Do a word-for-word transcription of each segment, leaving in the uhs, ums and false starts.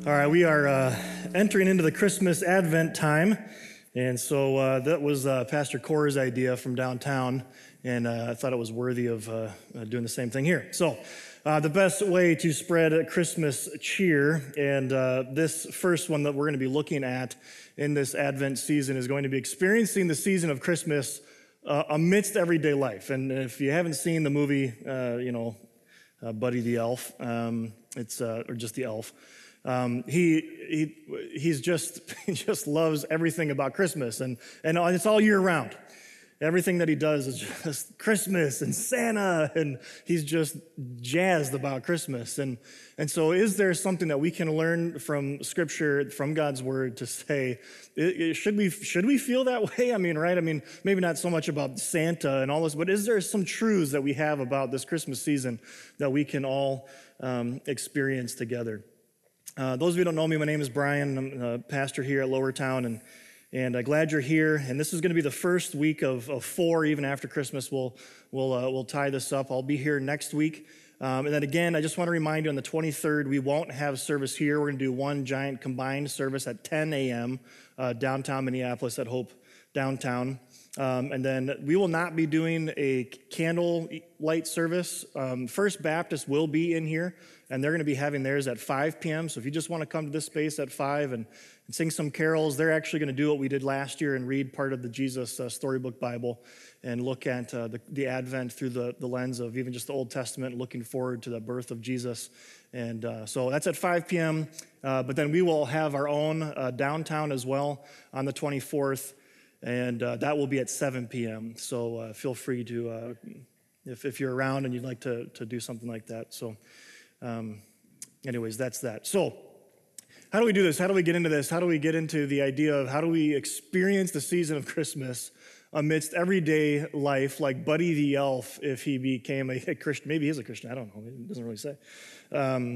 All right, we are uh, entering into the Christmas Advent time, and so uh, that was uh, Pastor Cora's idea from downtown, and uh, I thought it was worthy of uh, uh, doing the same thing here. So uh, the best way to spread Christmas cheer, and uh, this first one that we're going to be looking at in this Advent season is going to be experiencing the season of Christmas uh, amidst everyday life. And if you haven't seen the movie, uh, you know, uh, Buddy the Elf, um, it's uh, or just the Elf. Um, he he he's just he just loves everything about Christmas, and and it's all year round. Everything that he does is just Christmas and Santa, and he's just jazzed about Christmas. And and so, is there something that we can learn from Scripture, from God's Word, to say, it, it, should we should we feel that way? I mean, right? I mean, maybe not so much about Santa and all this, but is there some truths that we have about this Christmas season that we can all um, experience together? Uh, those of you who don't know me, my name is Brian. I'm a pastor here at Lower Town, and and uh, glad you're here. And this is going to be the first week of, of four, even after Christmas. We'll we'll uh, we'll tie this up. I'll be here next week, um, and then again, I just want to remind you, on the twenty-third, we won't have service here. We're going to do one giant combined service at ten a.m. Uh, downtown Minneapolis at Hope Downtown. Um, and then we will not be doing a candle light service. Um, First Baptist will be in here, and they're going to be having theirs at five p.m. So if you just want to come to this space at five and, and sing some carols, they're actually going to do what we did last year and read part of the Jesus uh, Storybook Bible and look at uh, the, the Advent through the, the lens of even just the Old Testament, looking forward to the birth of Jesus. And uh, so that's at five p.m. Uh, but then we will have our own uh, downtown as well on the twenty-fourth. And uh, that will be at seven p.m. So uh, feel free to, uh, if, if you're around and you'd like to, to do something like that. So um, anyways, that's that. So how do we do this? How do we get into this? How do we get into the idea of how do we experience the season of Christmas amidst everyday life, like Buddy the Elf, if he became a, a Christian? Maybe he's a Christian. I don't know. It doesn't really say. Um,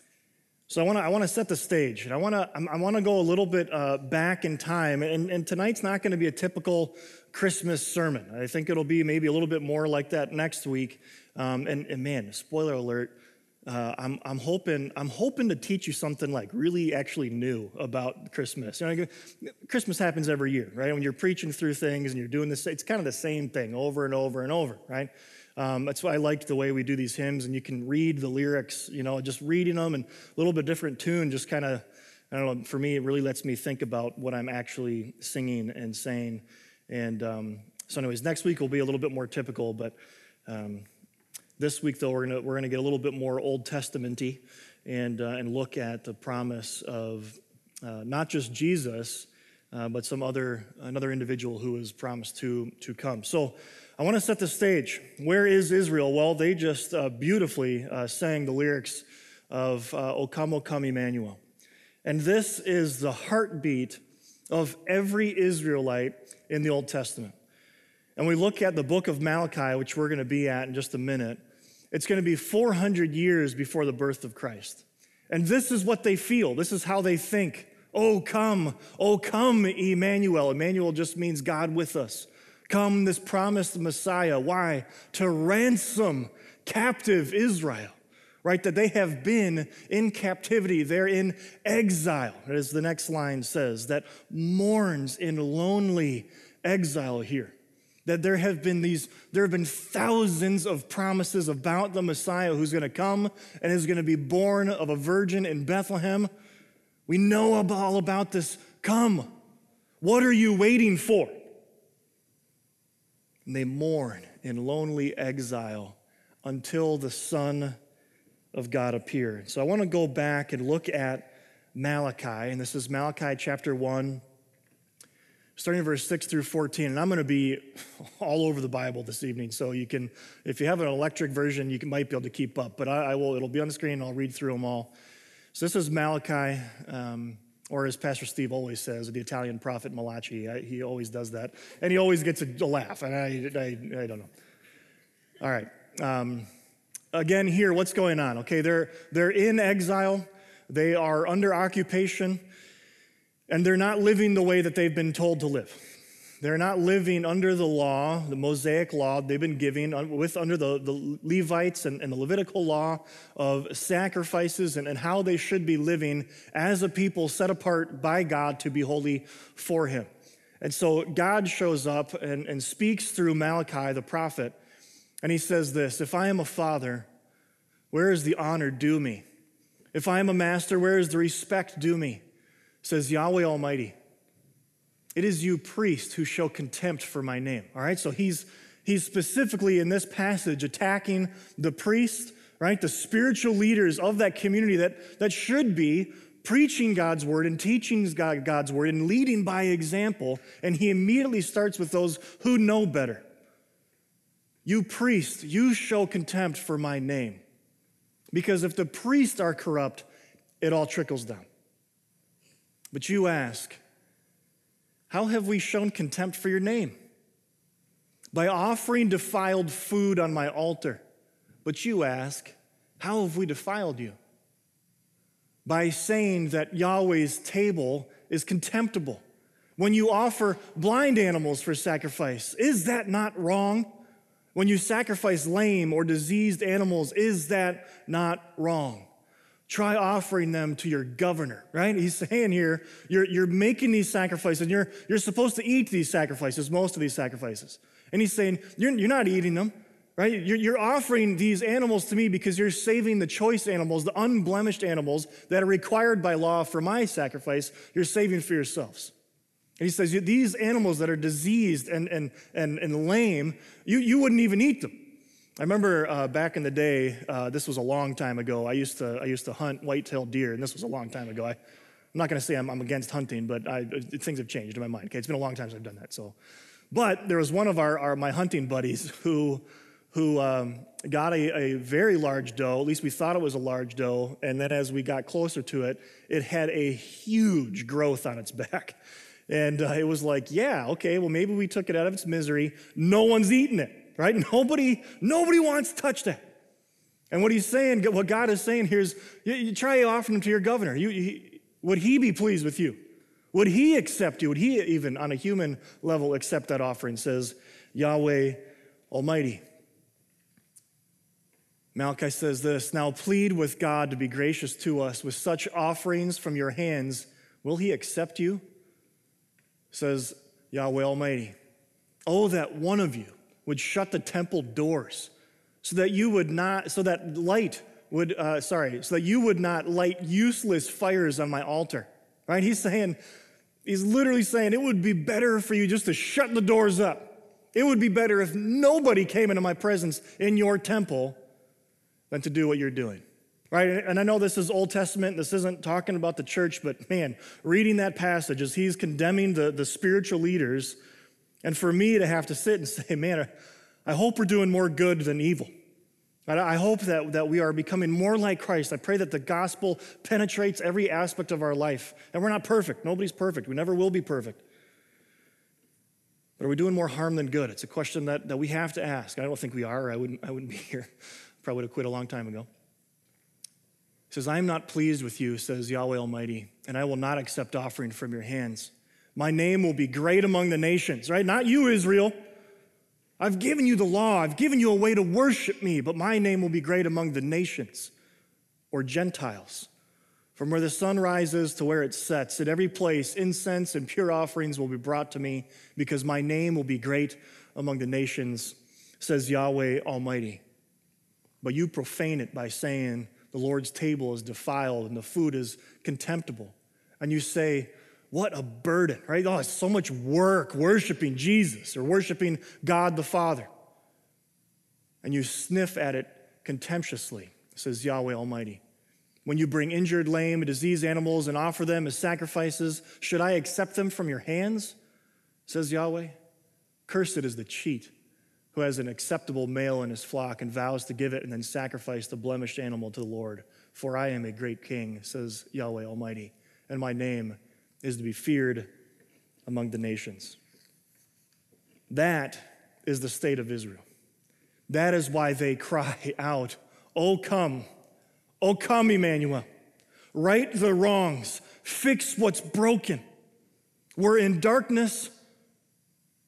So I want to I want to set the stage, and I want to I want to go a little bit uh, back in time. And, and tonight's not going to be a typical Christmas sermon. I think it'll be maybe a little bit more like that next week. Um, and, and man, spoiler alert, uh, I'm I'm hoping I'm hoping to teach you something like really actually new about Christmas. You know, Christmas happens every year, right? When you're preaching through things and you're doing this, it's kind of the same thing over and over and over, right? Um, that's why I liked the way we do these hymns, and you can read the lyrics, you know, just reading them, and a little bit different tune just kind of, I don't know, for me, it really lets me think about what I'm actually singing and saying. And um, so anyways, next week will be a little bit more typical, but um, this week, though, we're gonna we're gonna get a little bit more Old Testament-y and, uh, and look at the promise of uh, not just Jesus, uh, but some other, another individual who is promised to, to come. So I want to set the stage. Where is Israel? Well, they just uh, beautifully uh, sang the lyrics of uh, O Come, O Come, Emmanuel. And this is the heartbeat of every Israelite in the Old Testament. And we look at the book of Malachi, which we're going to be at in just a minute. It's going to be four hundred years before the birth of Christ. And this is what they feel. This is how they think. Oh, come, oh, come, Emmanuel. Emmanuel just means God with us. Come, this promised Messiah. Why? To ransom captive Israel, right? That they have been in captivity. They're in exile, as the next line says, that mourns in lonely exile here. That there have been these, there have been thousands of promises about the Messiah who's going to come and is going to be born of a virgin in Bethlehem. We know all about this. Come. What are you waiting for? And they mourn in lonely exile until the Son of God appeared. So I want to go back and look at Malachi, and this is Malachi chapter one, starting in verse six through fourteen. And I'm going to be all over the Bible this evening, so you can, if you have an electric version, you can, might be able to keep up. But I, I will. It'll be on the screen, and I'll read through them all. So this is Malachi. Um, Or as Pastor Steve always says, the Italian prophet Malachi. I, he always does that. And he always gets a, a laugh. And I, I, I don't know. All right. Um, again, here, what's going on? Okay, they're, they're in exile. They are under occupation. And they're not living the way that they've been told to live. They're not living under the law, the Mosaic law they've been giving with under the, the Levites and, and the Levitical law of sacrifices and, and how they should be living as a people set apart by God to be holy for him. And so God shows up and, and speaks through Malachi, the prophet, and he says this, if I am a father, where is the honor due me? If I am a master, where is the respect due me? Says Yahweh Almighty. It is you, priest, who show contempt for my name. All right, so he's he's specifically in this passage attacking the priest, right, the spiritual leaders of that community that, that should be preaching God's word and teaching God, God's word and leading by example. And he immediately starts with those who know better. You priest, you show contempt for my name. Because if the priests are corrupt, it all trickles down. But you ask, how have we shown contempt for your name? By offering defiled food on my altar. But you ask, how have we defiled you? By saying that Yahweh's table is contemptible. When you offer blind animals for sacrifice, is that not wrong? When you sacrifice lame or diseased animals, is that not wrong? Try offering them to your governor, right? He's saying here, you're, you're making these sacrifices, and you're, you're supposed to eat these sacrifices, most of these sacrifices. And he's saying, you're, you're not eating them, right? You're, you're offering these animals to me because you're saving the choice animals, the unblemished animals that are required by law for my sacrifice, you're saving for yourselves. And he says, these animals that are diseased and, and, and, and lame, you, you wouldn't even eat them. I remember uh, back in the day, uh, this was a long time ago, I used to I used to hunt white-tailed deer, and this was a long time ago. I, I'm not going to say I'm, I'm against hunting, but I, things have changed in my mind. Okay, it's been a long time since I've done that. So, but there was one of our, our my hunting buddies who who um, got a, a very large doe. At least we thought it was a large doe, and then as we got closer to it, it had a huge growth on its back. And uh, it was like, yeah, okay, well, maybe we took it out of its misery. No one's eating it, right? Nobody, nobody wants to touch that. And what he's saying, what God is saying here is, you, you try offering them to your governor. You, you, would he be pleased with you? Would he accept you? Would he even, on a human level, accept that offering? Says Yahweh Almighty. Malachi says this, now plead with God to be gracious to us. With such offerings from your hands, will he accept you? Says Yahweh Almighty. Oh, that one of you would shut the temple doors so that you would not, so that light would, uh, sorry, so that you would not light useless fires on my altar. Right? He's saying, he's literally saying it would be better for you just to shut the doors up. It would be better if nobody came into my presence in your temple than to do what you're doing. Right? And I know this is Old Testament. This isn't talking about the church, but man, reading that passage as he's condemning the, the spiritual leaders, and for me to have to sit and say, man, I hope we're doing more good than evil. I hope that, that we are becoming more like Christ. I pray that the gospel penetrates every aspect of our life. And we're not perfect. Nobody's perfect. We never will be perfect. But are we doing more harm than good? It's a question that, that we have to ask. I don't think we are. I wouldn't, I wouldn't be here. Probably would have quit a long time ago. He says, I am not pleased with you, says Yahweh Almighty, and I will not accept offering from your hands. My name will be great among the nations, right? Not you, Israel. I've given you the law. I've given you a way to worship me, but my name will be great among the nations or Gentiles. From where the sun rises to where it sets, at every place, incense and pure offerings will be brought to me because my name will be great among the nations, says Yahweh Almighty. But you profane it by saying, the Lord's table is defiled and the food is contemptible. And you say, what a burden, right? Oh, it's so much work worshiping Jesus or worshiping God the Father. And you sniff at it contemptuously, says Yahweh Almighty. When you bring injured, lame, and diseased animals and offer them as sacrifices, should I accept them from your hands? Says Yahweh. Cursed is the cheat who has an acceptable male in his flock and vows to give it and then sacrifice the blemished animal to the Lord. For I am a great king, says Yahweh Almighty, and my name is to be feared among the nations. That is the state of Israel. That is why they cry out, O come, O come, Emmanuel. Right the wrongs, fix what's broken. We're in darkness,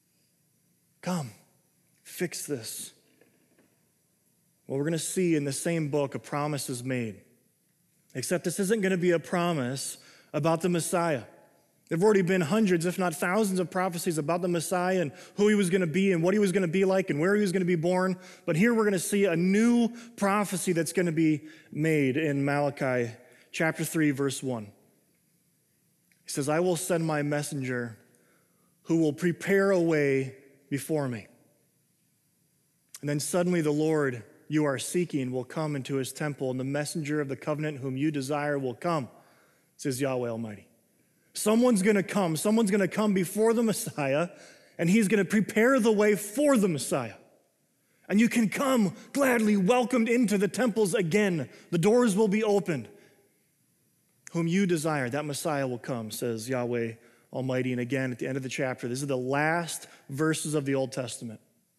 Come, fix this. Well, we're going to see in the same book a promise is made. Except this isn't going to be a promise about the Messiah. There have already been hundreds, if not thousands, of prophecies about the Messiah and who he was going to be and what he was going to be like and where he was going to be born. But here we're going to see a new prophecy that's going to be made in Malachi chapter three, verse one. He says, I will send my messenger who will prepare a way before me. And then suddenly the Lord you are seeking will come into his temple, and the messenger of the covenant whom you desire will come, says Yahweh Almighty. Someone's going to come. Someone's going to come before the Messiah, and he's going to prepare the way for the Messiah. And you can come gladly welcomed into the temples again. The doors will be opened. Whom you desire, that Messiah will come, says Yahweh Almighty. And again, at the end of the chapter, these are the last verses of the Old Testament.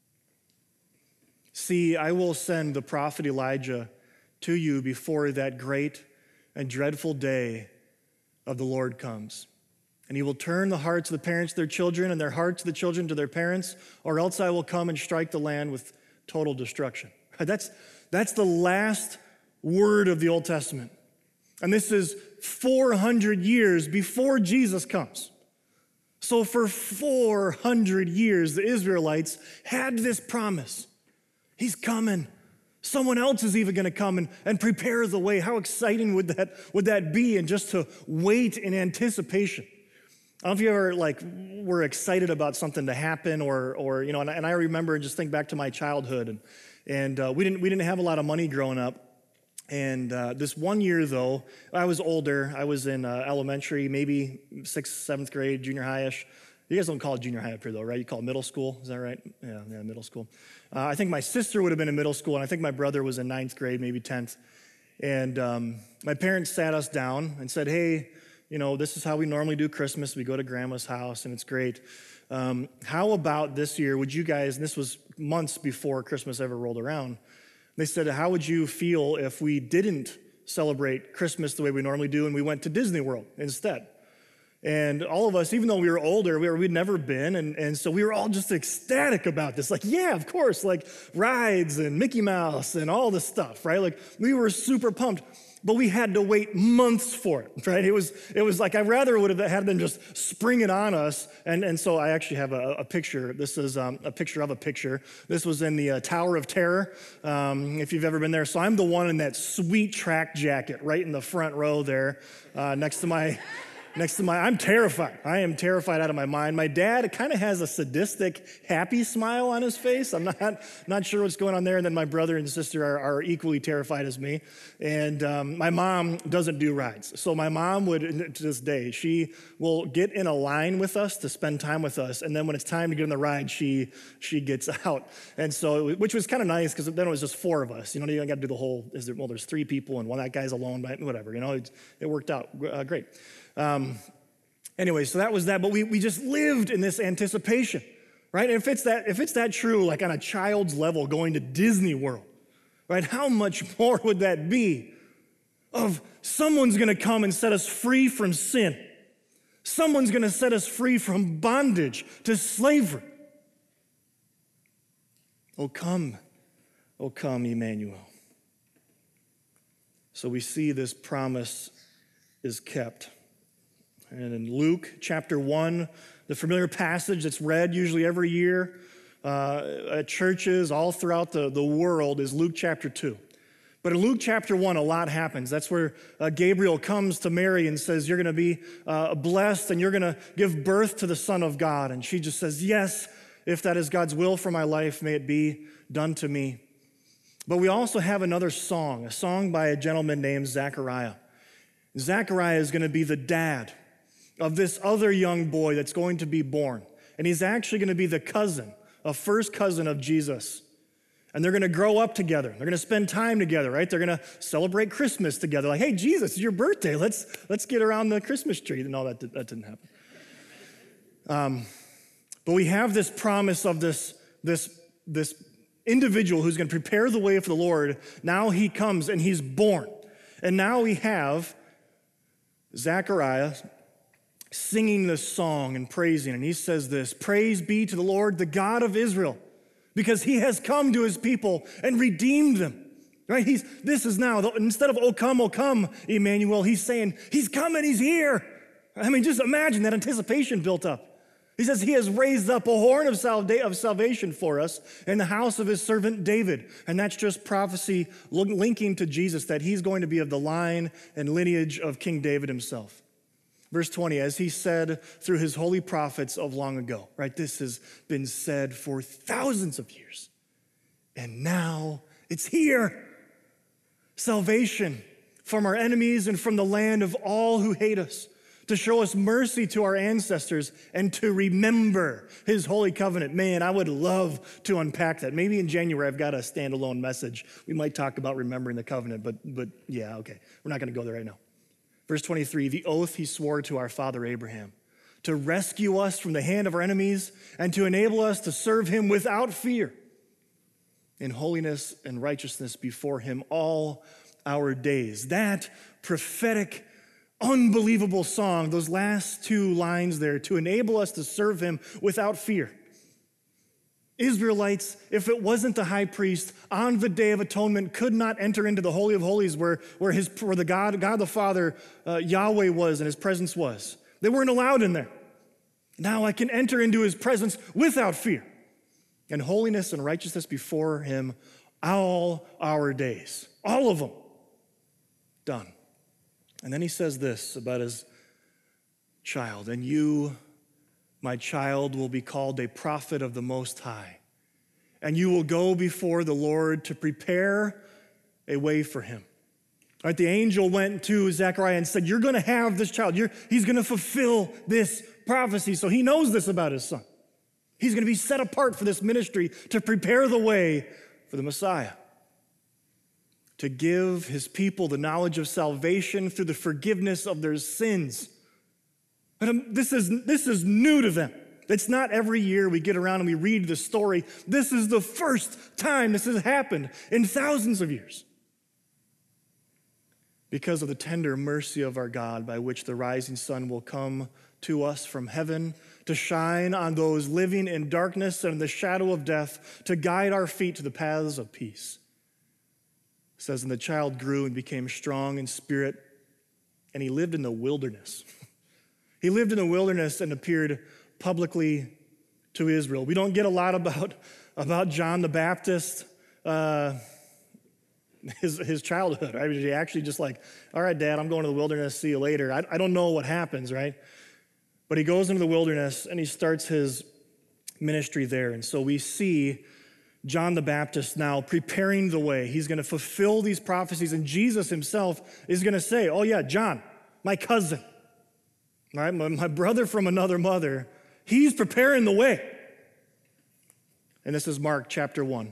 See, I will send the prophet Elijah to you before that great and dreadful day of the Lord comes. And he will turn the hearts of the parents to their children and their hearts of the children to their parents, or else I will come and strike the land with total destruction. That's, that's the last word of the Old Testament. And this is four hundred years before Jesus comes. So for four hundred years, the Israelites had this promise. He's coming. Someone else is even going to come and, and prepare the way. How exciting would that, would that be? And just to wait in anticipation. I don't know if you ever like were excited about something to happen, or or you know. And, and I remember and just think back to my childhood, and and uh, we didn't we didn't have a lot of money growing up. And uh, this one year though, I was older. I was in uh, elementary, maybe sixth, seventh grade, junior high-ish. You guys don't call it junior high up here, though, right? You call it middle school. Is that right? Yeah, yeah, middle school. Uh, I think my sister would have been in middle school, and I think my brother was in ninth grade, maybe tenth. And um, my parents sat us down and said, hey, you know, this is how we normally do Christmas. We go to Grandma's house, and it's great. Um, how about this year, would you guys, and this was months before Christmas ever rolled around, they said, how would you feel if we didn't celebrate Christmas the way we normally do, and we went to Disney World instead? And all of us, even though we were older, we were, we'd never been, and, and so we were all just ecstatic about this. Like, yeah, of course, like rides and Mickey Mouse and all this stuff, right? Like, we were super pumped, but we had to wait months for it, right? It was it was like, I rather would have had them just spring it on us. And, and so I actually have a, a picture. This is um, a picture of a picture. This was in the uh, Tower of Terror, um, if you've ever been there. So I'm the one in that sweet track jacket right in the front row there, uh, next to my... Next to my, I'm terrified. I am terrified out of my mind. My dad kind of has a sadistic, happy smile on his face. I'm not not sure what's going on there. And then my brother and sister are, are equally terrified as me. And um, my mom doesn't do rides. So my mom would, to this day, she will get in a line with us to spend time with us. And then when it's time to get on the ride, she she gets out. And so, which was kind of nice because then it was just four of us. You know, you got to do the whole, is there, well, there's three people and one, that guy's alone, but whatever. You know, it, it worked out uh, great. Um, anyway, so that was that, but we, we just lived in this anticipation, right? And if it's that, if it's that true, like on a child's level, going to Disney World, right? How much more would that be of someone's going to come and set us free from sin. Someone's going to set us free from bondage to slavery. Oh, come, oh, come, Emmanuel. So we see this promise is kept. And in Luke chapter one, the familiar passage that's read usually every year uh, at churches all throughout the, the world is Luke chapter two. But in Luke chapter one, a lot happens. That's where uh, Gabriel comes to Mary and says, you're going to be uh, blessed and you're going to give birth to the Son of God. And she just says, yes, if that is God's will for my life, may it be done to me. But we also have another song, a song by a gentleman named Zechariah. Zechariah is going to be the dad of this other young boy that's going to be born. And he's actually going to be the cousin, a first cousin of Jesus. And they're going to grow up together. They're going to spend time together, right? They're going to celebrate Christmas together. Like, hey, Jesus, it's your birthday. Let's let's get around the Christmas tree. No, that, that didn't happen. Um, but we have this promise of this, this, this individual who's going to prepare the way for the Lord. Now he comes and he's born. And now we have Zechariah singing this song and praising. And he says this, "Praise be to the Lord, the God of Israel, because he has come to his people and redeemed them." Right? He's, this is now, instead of, "Oh come, oh come, Emmanuel," he's saying, he's coming, he's here. I mean, just imagine that anticipation built up. He says he has raised up a horn of salvation for us in the house of his servant David. And that's just prophecy linking to Jesus, that he's going to be of the line and lineage of King David himself. Verse twenty, as he said through his holy prophets of long ago, right? This has been said for thousands of years. And now it's here. Salvation from our enemies and from the land of all who hate us, to show us mercy to our ancestors and to remember his holy covenant. Man, I would love to unpack that. Maybe in January I've got a standalone message. We might talk about remembering the covenant, but, but yeah, okay. We're not going to go there right now. Verse twenty-three, the oath he swore to our father Abraham, to rescue us from the hand of our enemies and to enable us to serve him without fear, in holiness and righteousness before him all our days. That prophetic, unbelievable song, those last two lines there, to enable us to serve him without fear. Israelites, if it wasn't the high priest on the Day of Atonement, could not enter into the Holy of Holies where, where, his, where the God, God the Father, uh, Yahweh was and his presence was. They weren't allowed in there. Now I can enter into his presence without fear, and holiness and righteousness before him all our days. All of them. Done. And then he says this about his child, "And you, my child, will be called a prophet of the Most High, and you will go before the Lord to prepare a way for him." All right, the angel went to Zechariah and said, "You're going to have this child. You're, he's going to fulfill this prophecy." So he knows this about his son. He's going to be set apart for this ministry to prepare the way for the Messiah, to give his people the knowledge of salvation through the forgiveness of their sins. But this is, this is new to them. It's not every year we get around and we read the story. This is the first time this has happened in thousands of years. Because of the tender mercy of our God, by which the rising sun will come to us from heaven, to shine on those living in darkness and the shadow of death, to guide our feet to the paths of peace. It says, "And the child grew and became strong in spirit, and he lived in the wilderness." He lived in the wilderness and appeared publicly to Israel. We don't get a lot about, about John the Baptist, uh, his, his childhood, right? He actually just like, "All right, Dad, I'm going to the wilderness, see you later." I, I don't know what happens, right? But he goes into the wilderness and he starts his ministry there. And so we see John the Baptist now preparing the way. He's going to fulfill these prophecies, and Jesus himself is going to say, "Oh yeah, John, my cousin, all right, my, my brother from another mother, he's preparing the way." And this is Mark chapter one.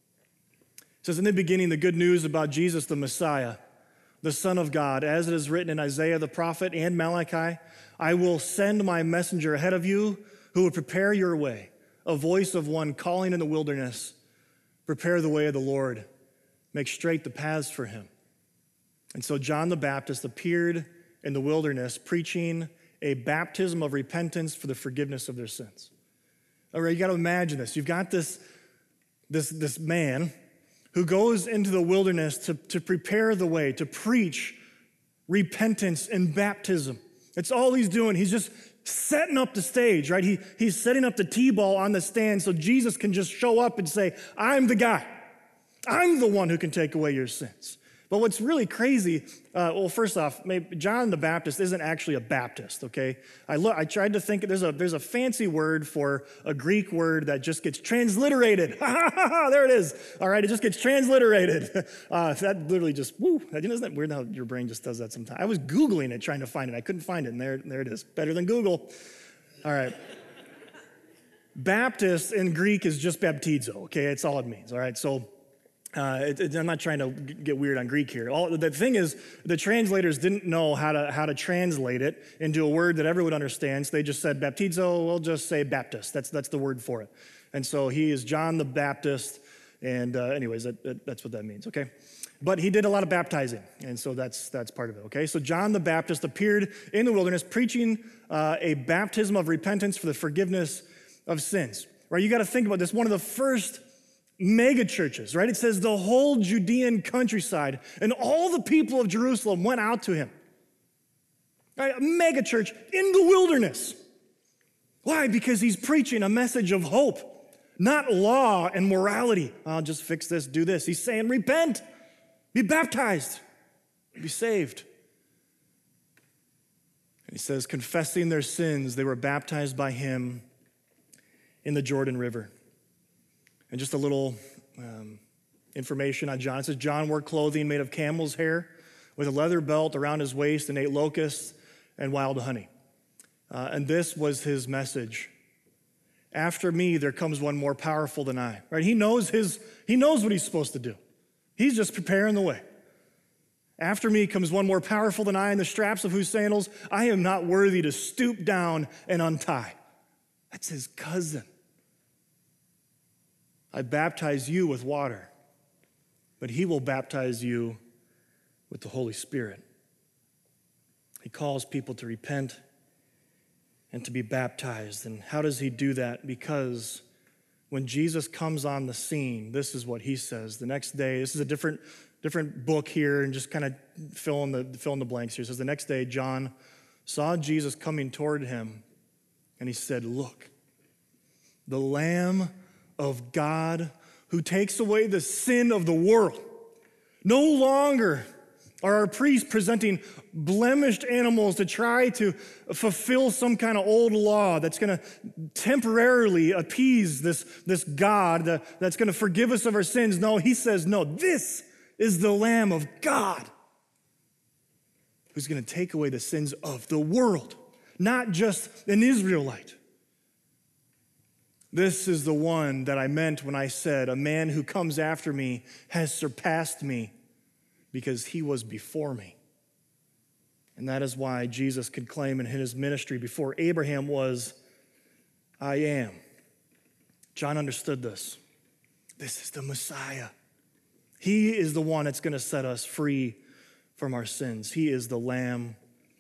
It says, "In the beginning, the good news about Jesus the Messiah, the Son of God, as it is written in Isaiah the prophet and Malachi, I will send my messenger ahead of you who will prepare your way, a voice of one calling in the wilderness, prepare the way of the Lord, make straight the paths for him." And so John the Baptist appeared in the wilderness preaching a baptism of repentance for the forgiveness of their sins. All right, you got to imagine this. You've got this, this, this man who goes into the wilderness to, to prepare the way, to preach repentance and baptism. It's all he's doing. He's just setting up the stage, right? He, he's setting up the T-ball on the stand so Jesus can just show up and say, "I'm the guy. I'm the one who can take away your sins." But what's really crazy, uh, well, first off, maybe John the Baptist isn't actually a Baptist, okay? I look, I tried to think, there's a, there's a fancy word for a Greek word that just gets transliterated. Ha, ha, ha, ha, there it is. All right, it just gets transliterated. Uh, that literally just, woo, isn't that weird how your brain just does that sometimes? I was Googling it, trying to find it. I couldn't find it, and there, there it is. Better than Google. All right. Baptist in Greek is just baptizo, okay? It's all it means, all right? So, Uh, it, it, I'm not trying to get weird on Greek here. All, the thing is, the translators didn't know how to how to translate it into a word that everyone understands. They just said baptizo. We'll just say Baptist. That's that's the word for it. And so he is John the Baptist. And uh, anyways, that, that, that's what that means. Okay. but he did a lot of baptizing, and so that's that's part of it, okay? So John the Baptist appeared in the wilderness preaching uh, a baptism of repentance for the forgiveness of sins, right? You got to think about this. One of the first mega churches, right? It says the whole Judean countryside and all the people of Jerusalem went out to him. Right? A mega church in the wilderness. Why? Because he's preaching a message of hope, not law and morality. I'll just fix this, do this. He's saying, repent, be baptized, be saved. And he says, confessing their sins, they were baptized by him in the Jordan River. And just a little um, information on John. It says, John wore clothing made of camel's hair with a leather belt around his waist and ate locusts and wild honey. Uh, and this was his message. After me, there comes one more powerful than I. Right? He knows his, he knows what he's supposed to do. He's just preparing the way. After me comes one more powerful than I, in the straps of whose sandals I am not worthy to stoop down and untie. That's his cousin. I baptize you with water, but he will baptize you with the Holy Spirit. He calls people to repent and to be baptized. And how does he do that? Because when Jesus comes on the scene, this is what he says. The next day, this is a different, different book here, and just kind of fill in the fill in the blanks here. It says, the next day, John saw Jesus coming toward him, and he said, look, the Lamb of God who takes away the sin of the world. No longer are our priests presenting blemished animals to try to fulfill some kind of old law that's going to temporarily appease this, this God that's going to forgive us of our sins. No, he says, no, this is the Lamb of God who's going to take away the sins of the world, not just an Israelite. This is the one that I meant when I said, a man who comes after me has surpassed me because he was before me. And that is why Jesus could claim in his ministry, before Abraham was, I am. John understood this. This is the Messiah. He is the one that's going to set us free from our sins. He is the Lamb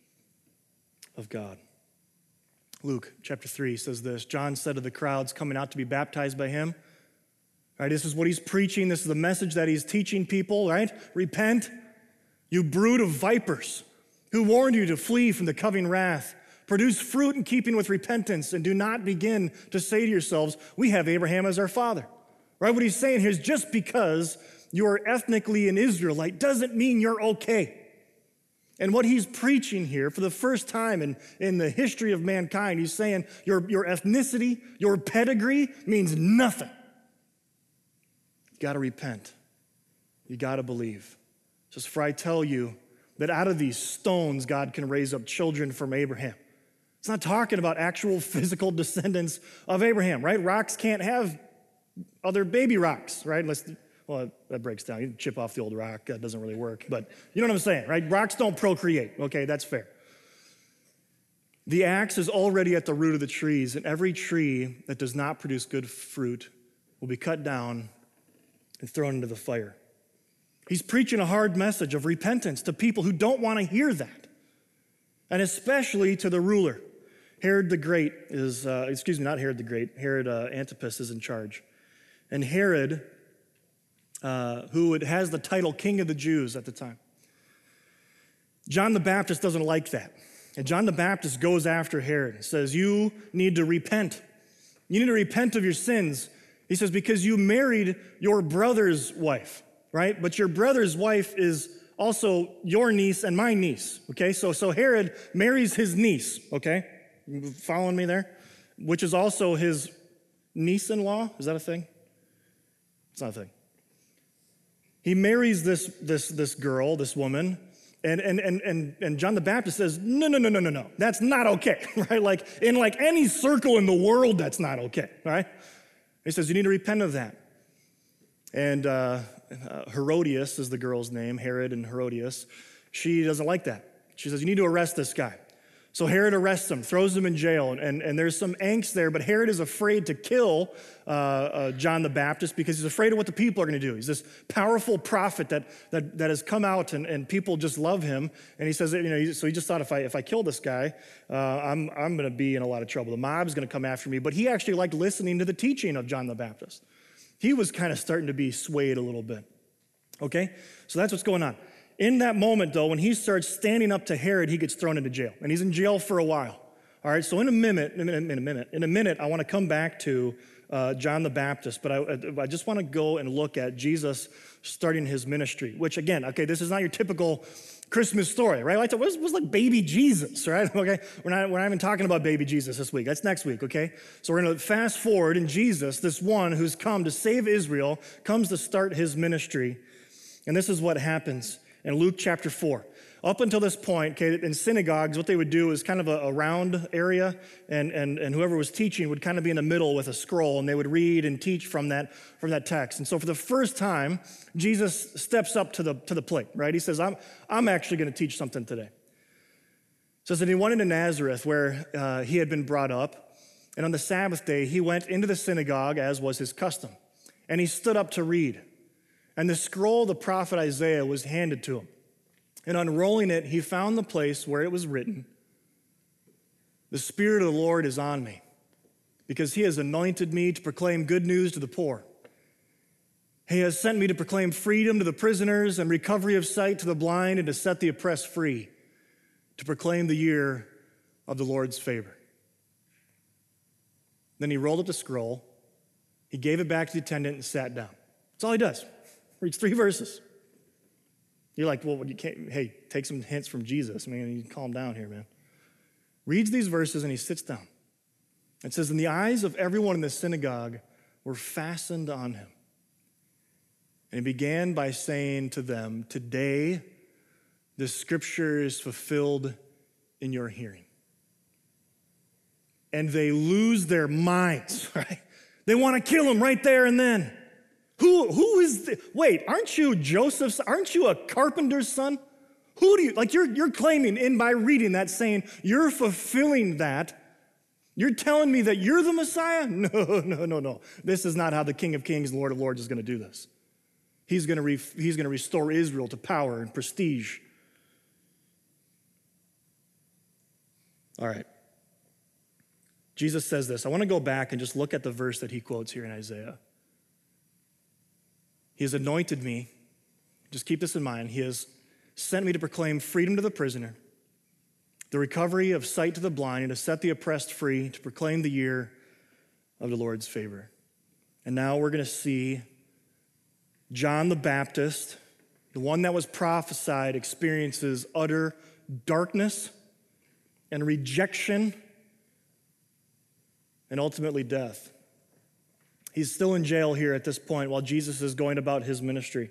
of God. Luke chapter three says this, John said to the crowds coming out to be baptized by him, right, this is what he's preaching. This is the message that he's teaching people, right? Repent, you brood of vipers, who warned you to flee from the coming wrath. Produce fruit in keeping with repentance, and do not begin to say to yourselves, we have Abraham as our father. Right? What he's saying here is just because you're ethnically an Israelite doesn't mean you're okay. And what he's preaching here for the first time in, in the history of mankind, he's saying your, your ethnicity, your pedigree means nothing. You got to repent. You got to believe. Just for I tell you that out of these stones, God can raise up children from Abraham. It's not talking about actual physical descendants of Abraham, right? Rocks can't have other baby rocks, right? Unless, well, that breaks down. You chip off the old rock. That doesn't really work. But you know what I'm saying, right? Rocks don't procreate. Okay, that's fair. The axe is already at the root of the trees, and every tree that does not produce good fruit will be cut down and thrown into the fire. He's preaching a hard message of repentance to people who don't want to hear that, and especially to the ruler. Herod the Great is, uh, excuse me, not Herod the Great, Herod uh, Antipas is in charge. And Herod, uh, who has the title King of the Jews at the time, John the Baptist doesn't like that. And John the Baptist goes after Herod and says, you need to repent. You need to repent of your sins. He says, because you married your brother's wife, right? But your brother's wife is also your niece and my niece, okay? So, so Herod marries his niece, okay? Following me there? Which is also his niece-in-law. Is that a thing? It's not a thing. He marries this, this, this girl, this woman, and, and, and, and, and John the Baptist says, no, no, no, no, no, no. That's not okay, right? Like, in like any circle in the world, that's not okay, right? He says, you need to repent of that. And uh, uh, Herodias is the girl's name, Herod and Herodias. She doesn't like that. She says, you need to arrest this guy. So Herod arrests him, throws him in jail, and, and there's some angst there, but Herod is afraid to kill uh, uh, John the Baptist because he's afraid of what the people are going to do. He's this powerful prophet that, that, that has come out, and, and people just love him. And he says, that, you know, so he just thought, if I if I kill this guy, uh, I'm, I'm going to be in a lot of trouble. The mob's going to come after me. But he actually liked listening to the teaching of John the Baptist. He was kind of starting to be swayed a little bit. Okay? So that's what's going on. In that moment, though, when he starts standing up to Herod, he gets thrown into jail. And he's in jail for a while. All right, so in a minute, in a minute, in a minute, in a minute, I want to come back to uh, John the Baptist, but I, I just want to go and look at Jesus starting his ministry, which again, okay, this is not your typical Christmas story, right? Like, it was, was like baby Jesus, right? Okay, we're not, we're not even talking about baby Jesus this week. That's next week, okay? So we're going to fast forward, and Jesus, this one who's come to save Israel, comes to start his ministry, and this is what happens. In Luke chapter four. Up until this point, okay, in synagogues, what they would do is kind of a, a round area, and, and, and whoever was teaching would kind of be in the middle with a scroll, and they would read and teach from that, from that text. And so for the first time, Jesus steps up to the, to the plate, right? He says, I'm, I'm actually going to teach something today. It says that he went into Nazareth where uh, he had been brought up, and on the Sabbath day, he went into the synagogue as was his custom, and he stood up to read. And the scroll of the prophet Isaiah was handed to him. And unrolling it, he found the place where it was written, "The Spirit of the Lord is on me, because he has anointed me to proclaim good news to the poor. He has sent me to proclaim freedom to the prisoners and recovery of sight to the blind, and to set the oppressed free, to proclaim the year of the Lord's favor." Then he rolled up the scroll, he gave it back to the attendant, and sat down. That's all he does. Reads three verses. You're like, well, you can't, hey, take some hints from Jesus. I mean, you calm down here, man. Reads these verses and he sits down. It says, and the eyes of everyone in the synagogue were fastened on him. And he began by saying to them, today the scripture is fulfilled in your hearing. And they lose their minds, right? They want to kill him right there and then. Who, who is, the, wait, aren't you Joseph's, aren't you a carpenter's son? Who do you, like you're, you're claiming in by reading that saying, you're fulfilling that. You're telling me that you're the Messiah? No, no, no, no. This is not how the King of Kings and Lord of Lords is going to do this. He's going to, re, he's going to restore Israel to power and prestige. All right. Jesus says this. I want to go back and just look at the verse that he quotes here in Isaiah. He has anointed me, just keep this in mind, he has sent me to proclaim freedom to the prisoner, the recovery of sight to the blind, and to set the oppressed free, to proclaim the year of the Lord's favor. And now we're going to see John the Baptist, the one that was prophesied, experiences utter darkness and rejection and ultimately death. He's still in jail here at this point while Jesus is going about his ministry.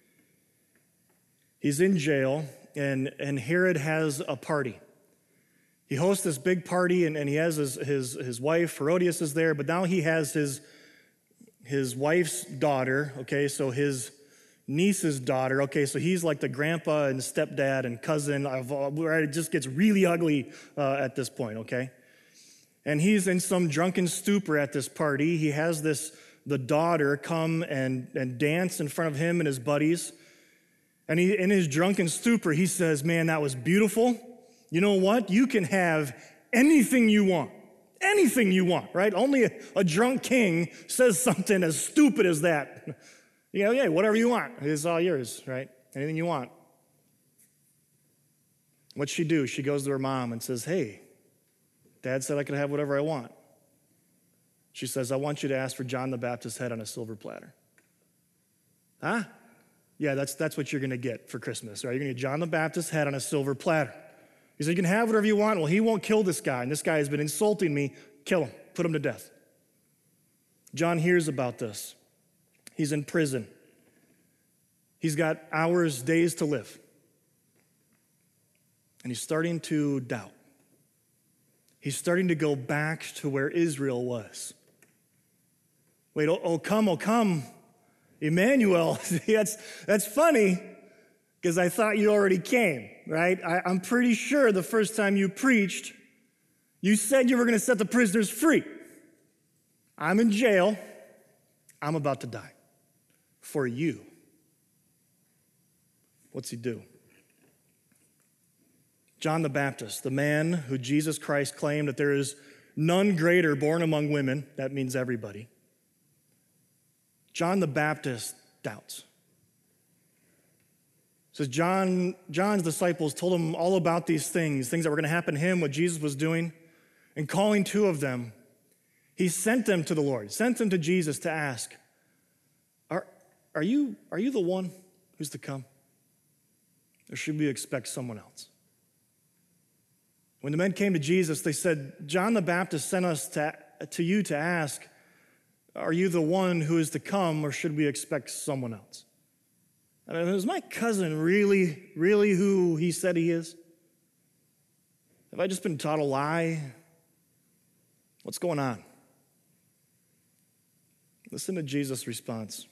He's in jail, and, and Herod has a party. He hosts this big party, and, and he has his, his, his wife, Herodias, is there, but now he has his, his wife's daughter, okay, so his niece's daughter, okay, so he's like the grandpa and stepdad and cousin of all, where it just gets really ugly uh, at this point, okay? And he's in some drunken stupor at this party. He has this, the daughter come and, and dance in front of him and his buddies. And he, in his drunken stupor, he says, man, that was beautiful. You know what? You can have anything you want. Anything you want, right? Only a, a drunk king says something as stupid as that. You know, yeah, whatever you want. It's all yours, right? Anything you want. What's she do? She goes to her mom and says, hey, Dad said I could have whatever I want. She says, I want you to ask for John the Baptist's head on a silver platter. Huh? Yeah, that's, that's what you're going to get for Christmas, right? You're going to get John the Baptist's head on a silver platter. He said, you can have whatever you want. Well, he won't kill this guy, and this guy has been insulting me. Kill him. Put him to death. John hears about this. He's in prison. He's got hours, days to live. And he's starting to doubt. He's starting to go back to where Israel was. Wait, oh, oh come, oh come, Emmanuel. that's, that's funny. because I thought you already came, right? I, I'm pretty sure the first time you preached, you said you were going to set the prisoners free. I'm in jail. I'm about to die for you. What's he do? John the Baptist, the man who Jesus Christ claimed that there is none greater born among women, that means everybody. John the Baptist doubts. It says John, John's disciples told him all about these things, things that were going to happen to him, what Jesus was doing, and calling two of them, he sent them to the Lord, sent them to Jesus to ask, are, are, you, are you the one who's to come? Or should we expect someone else? When the men came to Jesus, they said, John the Baptist sent us to, to you to ask, are you the one who is to come, or should we expect someone else? I mean, is my cousin really, really who he said he is? Have I just been taught a lie? What's going on? Listen to Jesus' response.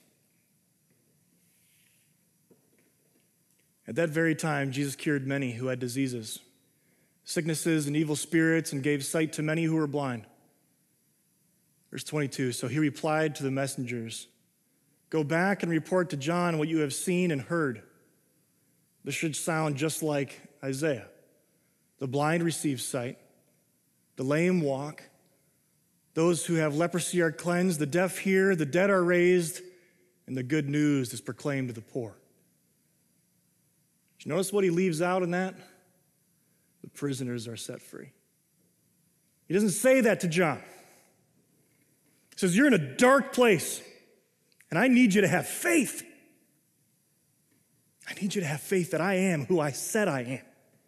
At that very time, Jesus cured many who had diseases, sicknesses, and evil spirits, and gave sight to many who were blind. Verse twenty-two, so he replied to the messengers, go back and report to John what you have seen and heard. This should sound just like Isaiah. The blind receive sight, the lame walk, those who have leprosy are cleansed, the deaf hear, the dead are raised, and the good news is proclaimed to the poor. Did you notice what he leaves out in that? The prisoners are set free. He doesn't say that to John. He says, you're in a dark place, and I need you to have faith. I need you to have faith that I am who I said I am.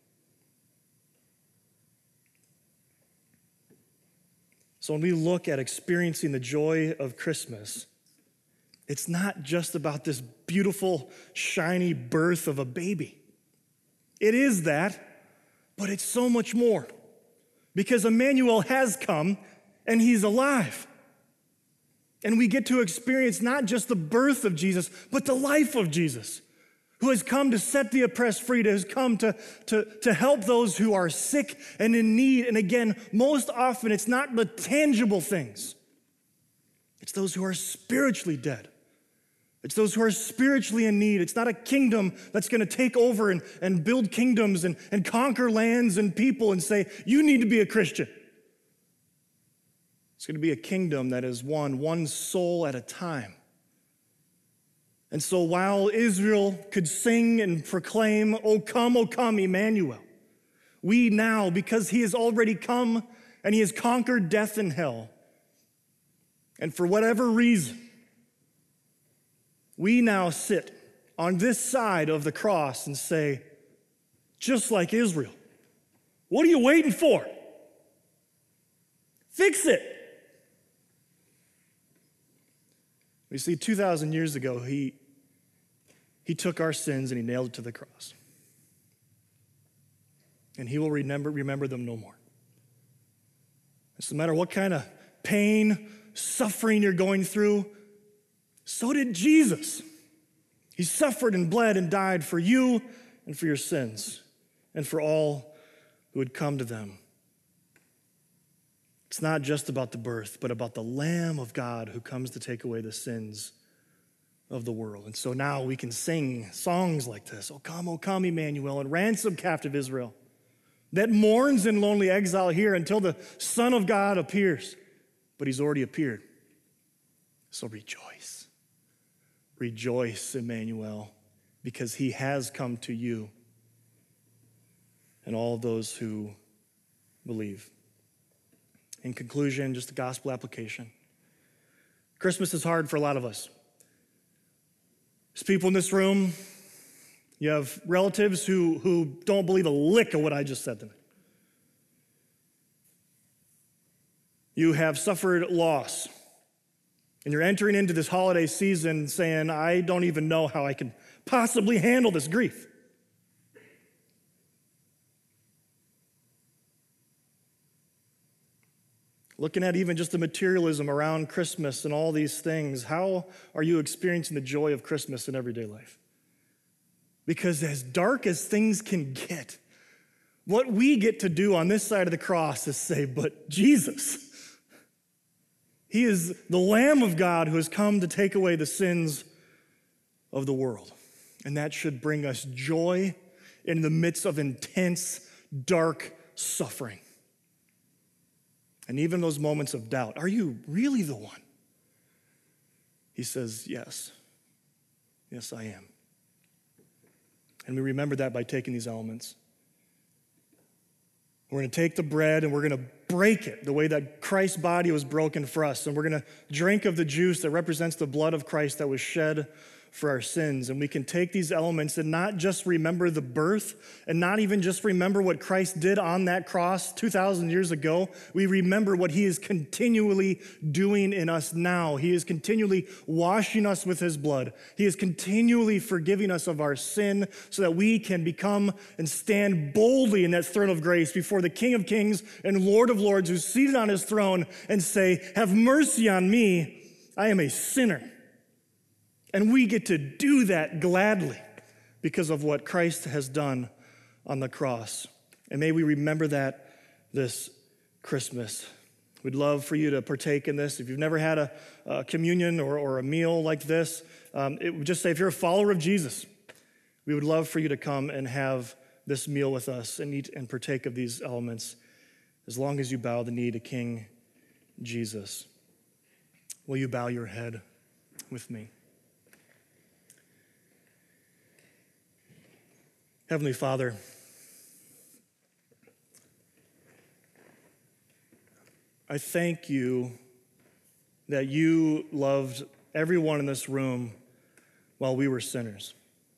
So when we look at experiencing the joy of Christmas, it's not just about this beautiful, shiny birth of a baby. It is that, but it's so much more. Because Emmanuel has come, and he's alive. And we get to experience not just the birth of Jesus, but the life of Jesus, who has come to set the oppressed free, who has come to, to, to help those who are sick and in need. And again, most often it's not the tangible things. It's those who are spiritually dead. It's those who are spiritually in need. It's not a kingdom that's going to take over and, and build kingdoms and, and conquer lands and people and say, you need to be a Christian. It's going to be a kingdom that is one, one soul at a time. And so while Israel could sing and proclaim, O come, O come, Emmanuel, we now, because he has already come and he has conquered death and hell, and for whatever reason, we now sit on this side of the cross and say, just like Israel, what are you waiting for? Fix it. We see two thousand years ago, he, he took our sins and he nailed it to the cross. And he will remember, remember them no more. It doesn't matter what kind of pain, suffering you're going through, so did Jesus. He suffered and bled and died for you and for your sins and for all who would come to them. It's not just about the birth, but about the Lamb of God who comes to take away the sins of the world. And so now we can sing songs like this, O come, O come, Emmanuel, and ransom captive Israel, that mourns in lonely exile here until the Son of God appears. But he's already appeared. So rejoice. Rejoice, Emmanuel, because he has come to you and all those who believe. In conclusion, just a gospel application. Christmas is hard for a lot of us. There's people in this room, you have relatives who, who don't believe a lick of what I just said to them. You have suffered loss, and you're entering into this holiday season saying, I don't even know how I can possibly handle this grief. Looking at even just the materialism around Christmas and all these things, how are you experiencing the joy of Christmas in everyday life? Because as dark as things can get, what we get to do on this side of the cross is say, but Jesus, he is the Lamb of God who has come to take away the sins of the world. And that should bring us joy in the midst of intense, dark suffering. And even those moments of doubt, are you really the one? He says, yes. Yes, I am. And we remember that by taking these elements. We're going to take the bread and we're going to break it the way that Christ's body was broken for us. And we're going to drink of the juice that represents the blood of Christ that was shed for our sins. And we can take these elements and not just remember the birth and not even just remember what Christ did on that cross two thousand years ago. We remember what he is continually doing in us now. He is continually washing us with his blood. He is continually forgiving us of our sin so that we can become and stand boldly in that throne of grace before the King of Kings and Lord of Lords who's seated on his throne and say, have mercy on me. I am a sinner. And we get to do that gladly because of what Christ has done on the cross. And may we remember that this Christmas. We'd love for you to partake in this. If you've never had a, a communion or, or a meal like this, um, it would just say, if you're a follower of Jesus, we would love for you to come and have this meal with us and eat and partake of these elements as long as you bow the knee to King Jesus. Will you bow your head with me? Heavenly Father, I thank you that you loved everyone in this room while we were sinners.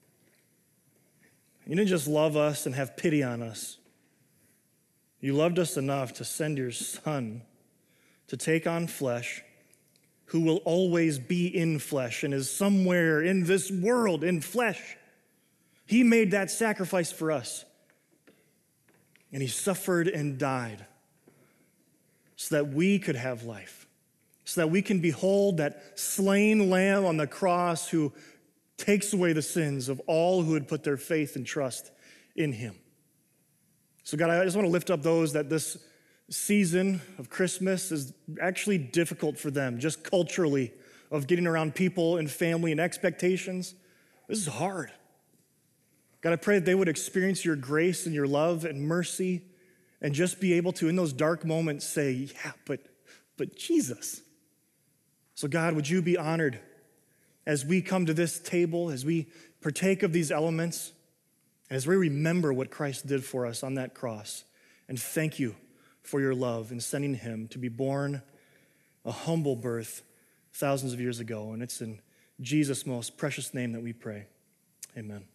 You didn't just love us and have pity on us. You loved us enough to send your Son to take on flesh, who will always be in flesh and is somewhere in this world in flesh. He made that sacrifice for us. And he suffered and died so that we could have life, so that we can behold that slain lamb on the cross who takes away the sins of all who had put their faith and trust in him. So God, I just want to lift up those that this season of Christmas is actually difficult for them, just culturally, of getting around people and family and expectations. This is hard. God, I pray that they would experience your grace and your love and mercy and just be able to, in those dark moments, say, yeah, but, but Jesus. So God, would you be honored as we come to this table, as we partake of these elements, as we remember what Christ did for us on that cross. And thank you for your love in sending him to be born a humble birth thousands of years ago. And it's in Jesus' most precious name that we pray. Amen.